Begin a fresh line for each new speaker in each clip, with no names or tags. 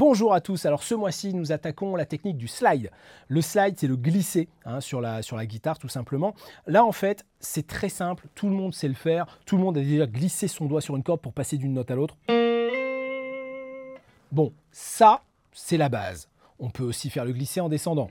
Bonjour à tous, alors ce mois-ci nous attaquons la technique du slide. Le slide c'est le glisser sur la guitare tout simplement. Là en fait c'est très simple, tout le monde sait le faire, tout le monde a déjà glissé son doigt sur une corde pour passer d'une note à l'autre. Bon, ça c'est la base. On peut aussi faire le glisser en descendant.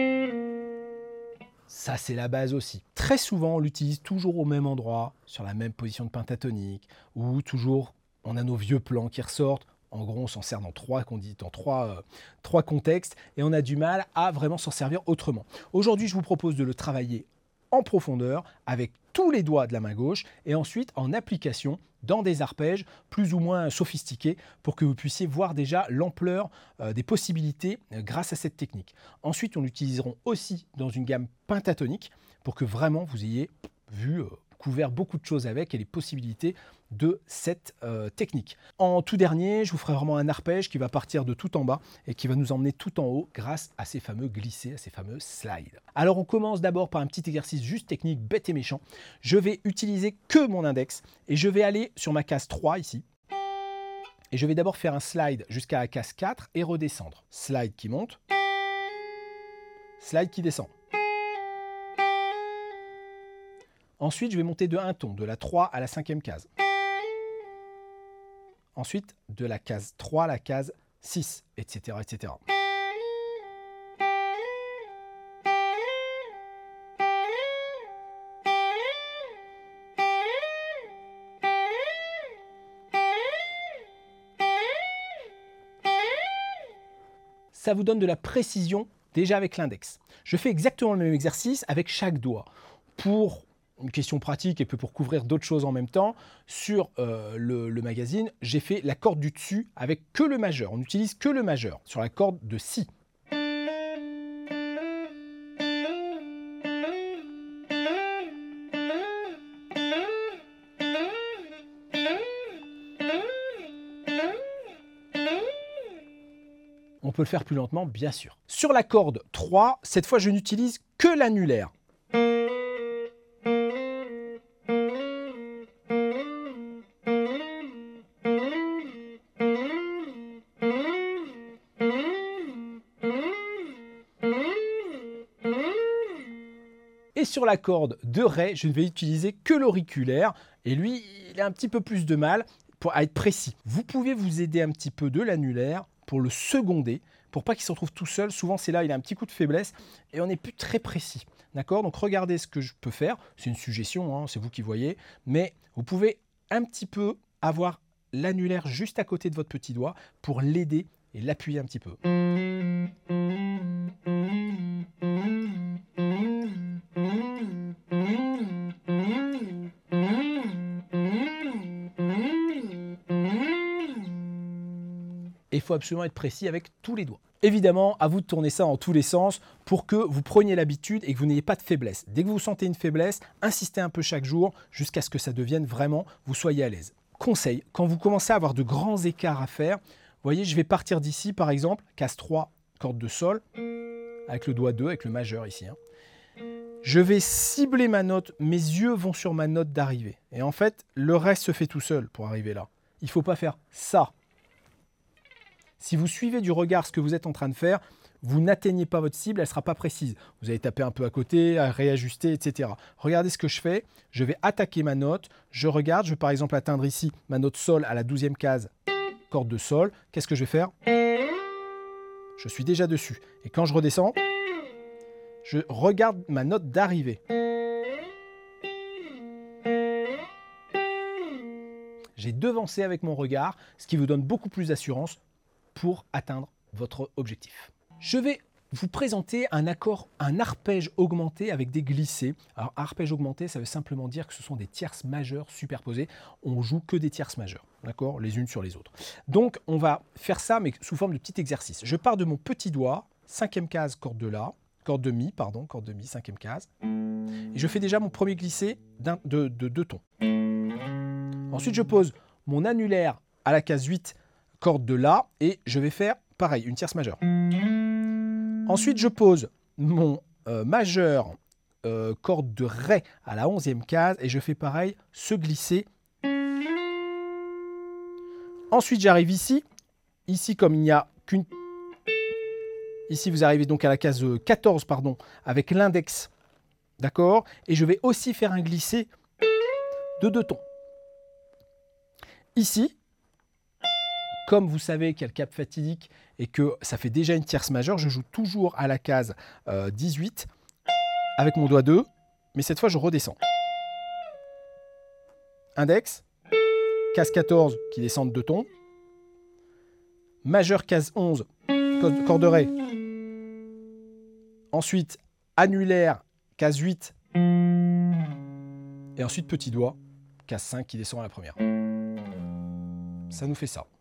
Ça c'est la base aussi. Très souvent on l'utilise toujours au même endroit, sur la même position de pentatonique, ou toujours on a nos vieux plans qui ressortent. En gros, on s'en sert dans trois contextes et on a du mal à vraiment s'en servir autrement. Aujourd'hui, je vous propose de le travailler en profondeur avec tous les doigts de la main gauche et ensuite en application dans des arpèges plus ou moins sophistiqués pour que vous puissiez voir déjà l'ampleur des possibilités grâce à cette technique. Ensuite, on l'utiliseront aussi dans une gamme pentatonique pour que vraiment vous ayez vu couvert beaucoup de choses avec et les possibilités de cette technique. En tout dernier, je vous ferai vraiment un arpège qui va partir de tout en bas et qui va nous emmener tout en haut grâce à ces fameux glissés, à ces fameux slides. Alors on commence d'abord par un petit exercice juste technique bête et méchant. Je vais utiliser que mon index et je vais aller sur ma case 3 ici. Et je vais d'abord faire un slide jusqu'à la case 4 et redescendre. Slide qui monte, slide qui descend. Ensuite, je vais monter de un ton, de la 3 à la 5e case. Ensuite, de la case 3 à la case 6, etc., etc. Ça vous donne de la précision déjà avec l'index. Je fais exactement le même exercice avec chaque doigt. Pour une question pratique et puis pour couvrir d'autres choses en même temps, sur le magazine, j'ai fait la corde du dessus avec que le majeur. On n'utilise que le majeur sur la corde de Si. On peut le faire plus lentement, bien sûr. Sur la corde 3, cette fois, je n'utilise que l'annulaire. Et sur la corde de Ré, je ne vais utiliser que l'auriculaire. Et lui, il a un petit peu plus de mal à être précis. Vous pouvez vous aider un petit peu de l'annulaire pour le seconder, pour pas qu'il se retrouve tout seul. Souvent, c'est là, il a un petit coup de faiblesse et on n'est plus très précis. D'accord? Donc, regardez ce que je peux faire. C'est une suggestion, hein, c'est vous qui voyez. Mais vous pouvez un petit peu avoir l'annulaire juste à côté de votre petit doigt pour l'aider et l'appuyer un petit peu. Il faut absolument être précis avec tous les doigts. Évidemment, à vous de tourner ça en tous les sens pour que vous preniez l'habitude et que vous n'ayez pas de faiblesse. Dès que vous sentez une faiblesse, insistez un peu chaque jour jusqu'à ce que ça devienne vraiment, vous soyez à l'aise. Conseil, quand vous commencez à avoir de grands écarts à faire, vous voyez, je vais partir d'ici par exemple, case 3, corde de sol, avec le doigt 2, avec le majeur ici. Je vais cibler ma note, mes yeux vont sur ma note d'arrivée. Et en fait, le reste se fait tout seul pour arriver là. Il ne faut pas faire ça. Si vous suivez du regard ce que vous êtes en train de faire, vous n'atteignez pas votre cible, elle ne sera pas précise. Vous allez taper un peu à côté, à réajuster, etc. Regardez ce que je fais. Je vais attaquer ma note. Je regarde. Je vais par exemple atteindre ici ma note sol à la 12e case, corde de sol. Qu'est-ce que je vais faire? Je suis déjà dessus. Et quand je redescends, je regarde ma note d'arrivée. J'ai devancé avec mon regard, ce qui vous donne beaucoup plus d'assurance pour atteindre votre objectif. Je vais vous présenter un arpège augmenté avec des glissés. Alors, arpège augmenté, ça veut simplement dire que ce sont des tierces majeures superposées. On joue que des tierces majeures, d'accord, les unes sur les autres. Donc, on va faire ça, mais sous forme de petit exercice. Je pars de mon petit doigt, 5e case, corde de La, corde de Mi, 5e case. Et je fais déjà mon premier glissé de 2 tons. Ensuite, je pose mon annulaire à la case 8, corde de La, et je vais faire pareil, une tierce majeure. Ensuite, je pose mon majeur, corde de Ré à la 11e case, et je fais pareil, ce glisser. Ensuite, j'arrive ici. Ici, comme il n'y a qu'une... Ici, vous arrivez donc à la case 14, pardon, avec l'index. D'accord? Et je vais aussi faire un glissé de 2 tons. Ici, comme vous savez qu'il y a le cap fatidique et que ça fait déjà une tierce majeure, je joue toujours à la case 18 avec mon doigt 2, mais cette fois je redescends. Index, case 14 qui descend de 2 tons, majeur case 11, corde-ré, ensuite annulaire case 8, et ensuite petit doigt, case 5 qui descend à la première. Ça nous fait ça.